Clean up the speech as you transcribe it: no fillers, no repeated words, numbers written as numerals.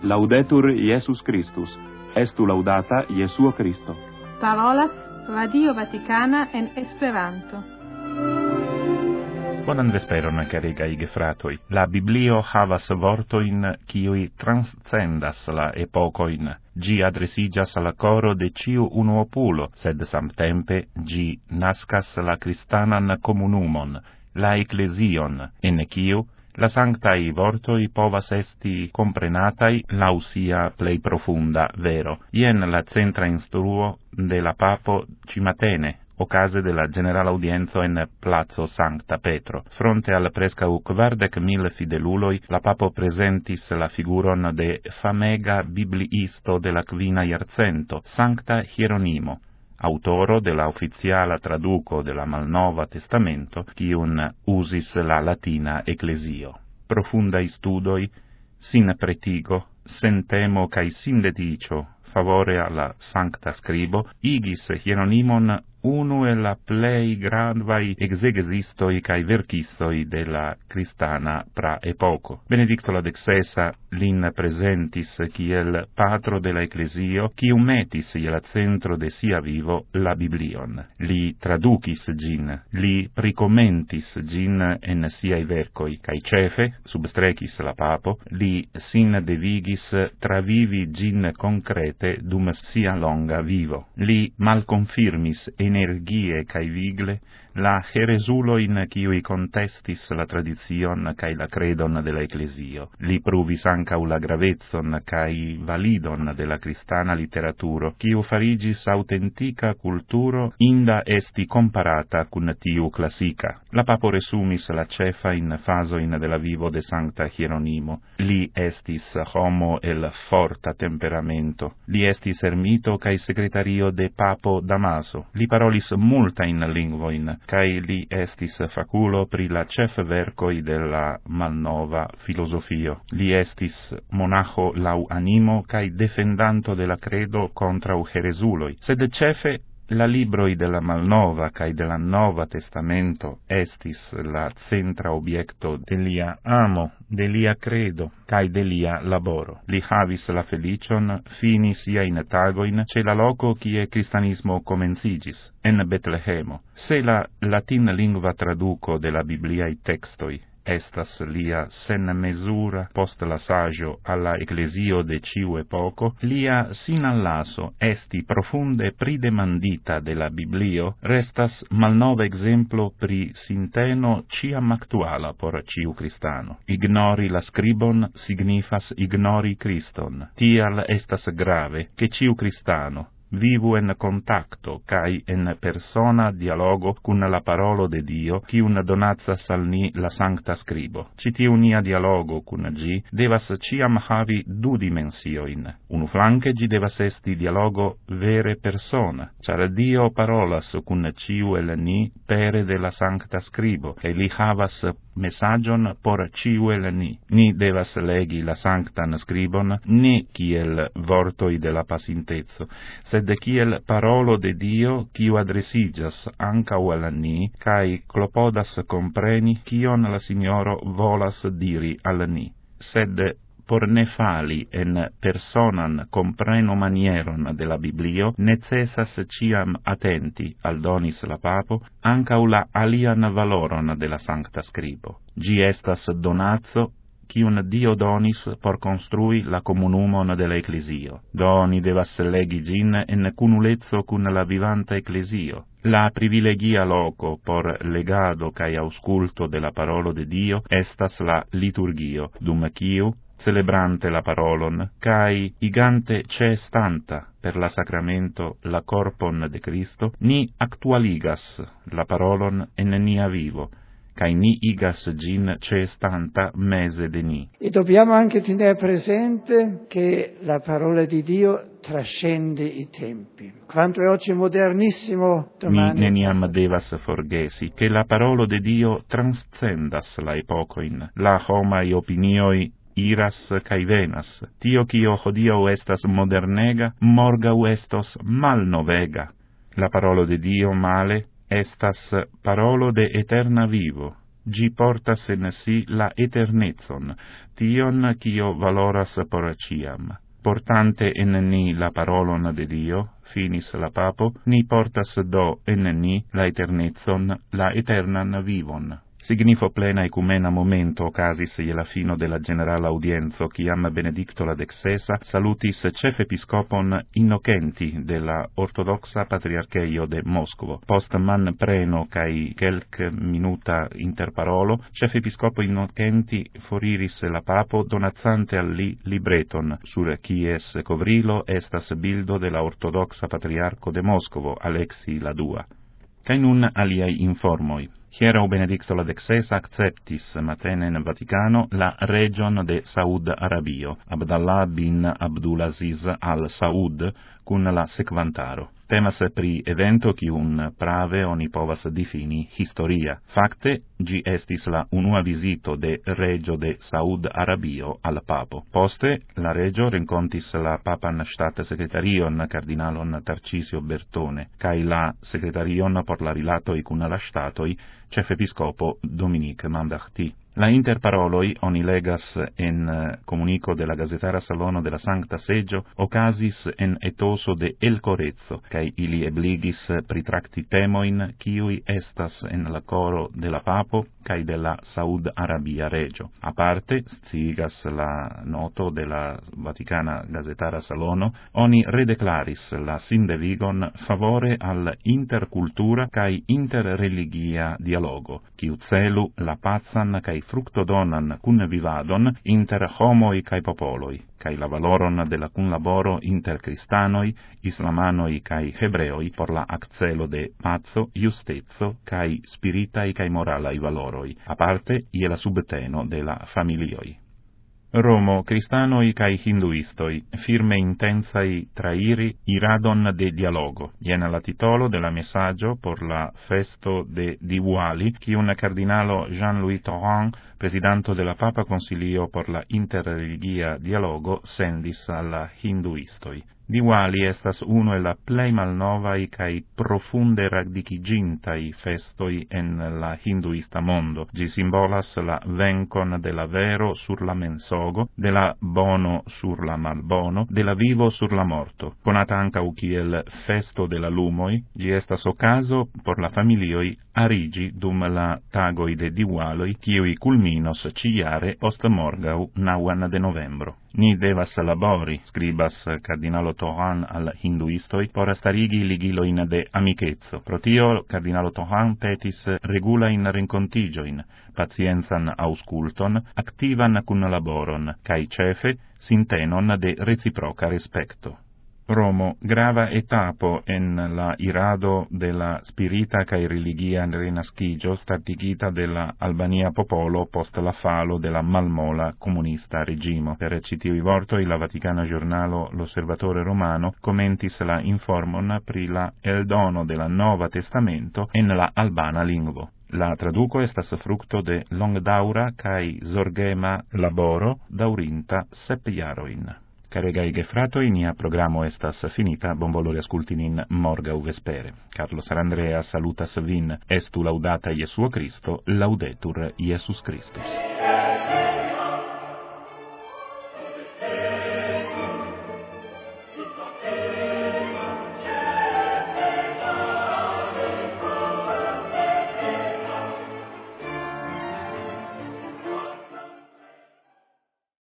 Laudetur Iesus Christus. Estu laudata Jesuo Christo. Parolas Radio Vaticana en Esperanto. Bonan vesperon, caregaj gefratoj. La Biblio havas vortojn, kiuj transcendas la epokojn. Gi adresigas la coro de ciu unuopulo, sed samtempe gi nascas la cristanan comunumon, la ecclesion, en kiu la sanctai vortoi povas esti comprenatai lau sia plei profunda vero. Ien la centra instruo de la papo cimatene, ocase de la general audienzo en Plazo Sancta Petro. Fronte al prescau 40.000 fideluloi, la papo presentis la figuron de famega bibliisto de la quina iarcento, Sancta Hieronimo, autoro de la officiala traduco de la Malnova Testamento, quiun usis la latina ecclesio. Profundai studoi, sin pretigo, sen temo cae sin leticio, favore alla Sancta Scribo, igis Hieronimon unu e la plei gravai exegesistoi cae verchistoi de la cristana pra epoco. Benedicto la XVI lin presentis kiel patro de la Ecclesio, quium metis iel centro de sia vivo la Biblion. Li traducis gin, li pricomentis gin en siai vercoi, cae cefe, substrecis la papo, li sin devigis travivi gin concrete dum sia longa vivo. Li malconfirmis energie cae vigle la heresuloin quiui contestis la tradizion cae la credon de la Ecclesio. Li pruvis ancau la gravezzon cae validon de la cristana literaturo, quiu farigis autentica culturo inda esti comparata cun tiu classica. La papo resumis la cefa in fasoin de la vivo de Sancta Hieronimo. Li estis homo el forta temperamento. Li estis ermito cae secretario de papo Damaso. Li parolis multa in lingvoin, cae li estis faculo pri la cef vercoi de la malnova filosofio. Li estis monacho lau animo cae defendanto de la credo contra heresuloi. Sed cefe la libroi de la Malnova cae de la Nova Testamento estis la centra obiecto de lia amo, de lia credo, cae de lia laboro. Li havis la felicion fini sia in tagoin ce la loco kie cristianismo comencigis, en Betlehemo. Se la latin lingua traduco de la Bibliae textoi estas lia sen mesura post la saggio alla ecclesio de ciu epoco, lia sin allaso esti profunde pridemandita de la Biblio restas malnova exemplo pri sinteno ciam actuala por ciu cristano. Ignori la scribon signifas ignori Christon. Tial estas grave che ciu cristano vivu en contacto cae en persona dialogo cun la parolo de Dio, quiun donatsas al ni la Sancta Scribo. Citiu nia dialogo cun gi devas ciam havi du dimensioin. Unu flanque gi devas esti dialogo vere persona, char Dio parolas cun ciu el ni pere de la Sancta Scribo, e li havas messagion por ciu el ni. Ni devas legi la Sanctan Scribon ne kiel vortoi de la pacintezo, sed kiel parolo de Dio, quiu adresigas ancau al ni, cae clopodas compreni cion la Signoro volas diri al ni. Sed por ne fali en personan compreno manieron de la Biblio, necessas ciam attenti, aldonis la papo, ancau la alian valoron de la Sancta Scribo. Gi estas donatio quiun Dio donis por construi la comunumon de la Ecclesio. Doni devas legi gin en cunulezzo cun la vivanta Ecclesio. La privilegia loco por legado cae ausculto de la parolo de Dio estas la liturgio, dum quiu, celebrante la parolon, cae igante cestanta per la sacramento la corpon de Cristo, ni actualigas la parolon en nia vivo, cae ni igas gin cestanta mese de ni. E dobbiamo anche tenere presente che la parola di Dio trascende i tempi. Quanto è oggi modernissimo, domani... Mi neniam devas forgesi, che la parola de Dio transcendas la epocoin, la homai opinioi iras cae venas. Tio cio hodiau estas modernega, morgau estos malnovega. La parolo de Dio male estas parolo de eterna vivo. gi portas en si la eternecon, tion cio valoras por ciam. Portante en ni la parolon de Dio, finis la papo, ni portas do en ni la eternecon, la eternan vivon. Signifo plena ecumena momento occasis je la fino de la generala audienzo, ciam Benedicto la XVI salutis cef episcopon Innocenti de la ortodoxa patriarcheio de Moscovo. Post man preno cae quelc minuta interparolo, cef episcopo Innocenti foriris la papo donazzante al li libreton, sur quies covrilo estas bildo de la ortodoxa patriarco de Moscovo, Alexi la II. Cae nun aliai informoi. Hiero Benedicto la XVI acceptis matene in Vaticano la region de Saud Arabio, Abdallah bin Abdulaziz al Saud, cun la sequantaro. Temas pri evento quiun prave oni povas difini historia. Facte, gi estis la unua visito de regio de Saud Arabio al papo. Poste, la regio rencontis la papan stat secretarion cardinalon Tarcisio Bertone, cae la secretarion por la rilatoi cun la statoi, cef episcopo Dominique Mamberti. La interparoloi oni legas en comunico de la Gazetara Salono de la Sancta Seggio occasis en etoso de El Corezzo, cae ili ebligis pritracti temoin quiui estas en la coro de la Papo cae de la Saud Arabia Regio. Aparte, sciigas la noto de la Vaticana Gazetara Salono, oni redeclaris la sindevigon favore al intercultura cae interreligia dialogo, quiu celu la pazan cae fructodonan cun vivadon inter homoi cae popoloi, cae la valoron de la cunlaboro inter cristanoi, islamanoi cae hebreoi por la accelo de pazzo, justezzo, cae spiritai cae moralai valoroi, aparte ie la subteno de la familioi. Romo, cristanoi cae hinduistoi, firme intensai trairi iradon de dialogo. Ien la titolo de la messaggio por la festo de Diwali, quiun cardinalo Jean-Louis Torrent, presidanto de la Papa Consilio por la interreligia dialogo, sendis alla hinduistoi. Diwali estas uno e la plei malnovai cae profunde radicigintai festoi en la hinduista mondo. Gi simbolas la vencon de la vero sur la mensogo, de la bono sur la malbono, de la vivo sur la morto. Conata ancau kiel festo de la lumoi, gi estas ocaso por la familioi arigi dum la tagoi de Diwaloi, quiui culminos ciare post morgau 9 de novembro. Ni devas labori, scribas cardinalo Torrent al hinduistoi, por starigi ligiloin de amicetso. Pro tio, cardinalo Torrent petis regulain rencontigioin, pacienzan ausculton, activan cun laboron, cae cefe sintenon de reciproca respecto. Romo, grava etapo en la irado de la spirita cae religia renascigio startigita de la Albania popolo post la falo de la malmola comunista regimo. Per citivi vortoi la Vaticana giornalo L'Osservatore Romano commentis la informon pri la eldono de la Nova Testamento en la albana lingvo. La traduco estas fructo de longdaura cae zorgema laboro daurinta 7 jaroin. Caregai gefratoi, nia programo estas finita, bonvolore asculti nin morgau vespere. Carlo Sarandrea salutas vin, estu laudata Iesuo Christo, laudetur Iesus Christus.